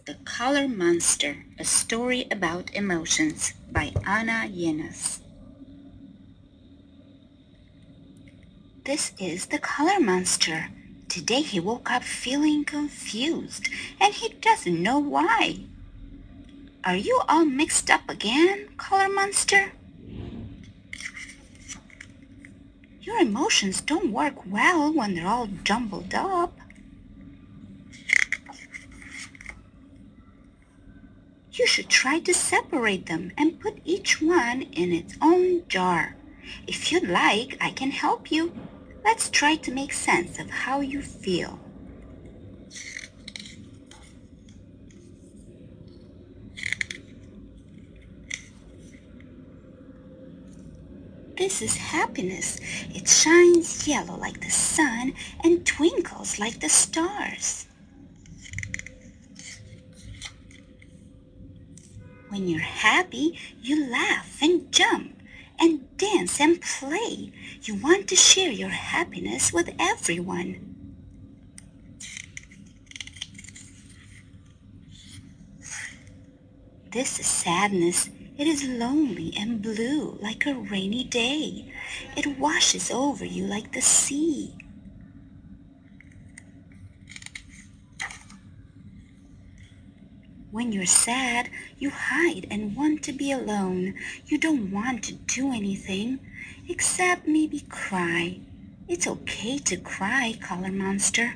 The Color Monster, a story about emotions by Ana Llenas. This is the Color Monster. Today he woke up feeling confused and he doesn't know why. Are you all mixed up again, Color Monster? Your emotions don't work well when they're all jumbled up. You should try to separate them and put each one in its own jar. If you'd like, I can help you. Let's try to make sense of how you feel. This is happiness. It shines yellow like the sun and twinkles like the stars. When you're happy, you laugh and jump and dance and play. You want to share your happiness with everyone. This is sadness. It is lonely and blue like a rainy day. It washes over you like the sea. When you're sad, you hide and want to be alone. You don't want to do anything, except maybe cry. It's okay to cry, Color Monster.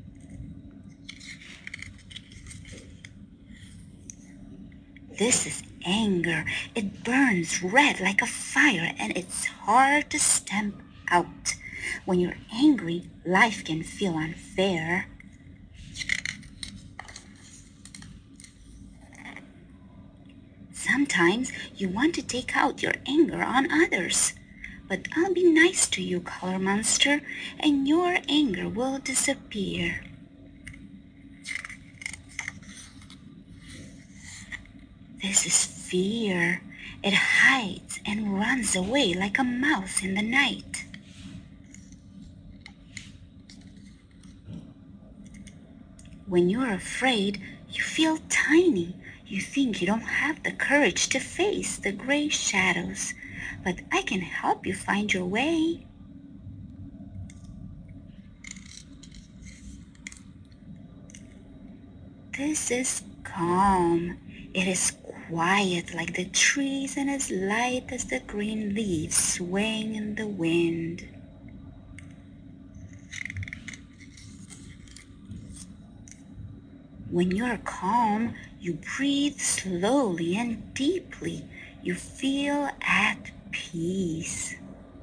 This is anger. It burns red like a fire and it's hard to stamp out. When you're angry, life can feel unfair. Sometimes you want to take out your anger on others. But I'll be nice to you, Color Monster, and your anger will disappear. This is fear. It hides and runs away like a mouse in the night. When you're afraid, you feel tiny. You think you don't have the courage to face the gray shadows, but I can help you find your way. This is calm. It is quiet like the trees and as light as the green leaves swaying in the wind. When you're calm, you breathe slowly and deeply. You feel at peace.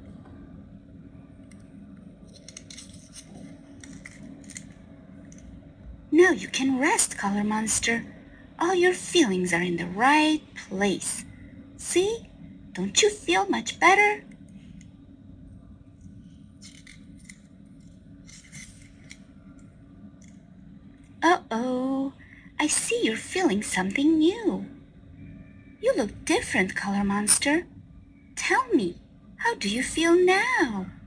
Now you can rest, Color Monster. All your feelings are in the right place. See? Don't you feel much better? Uh-oh, I see you're feeling something new. You look different, Color Monster. Tell me, how do you feel now?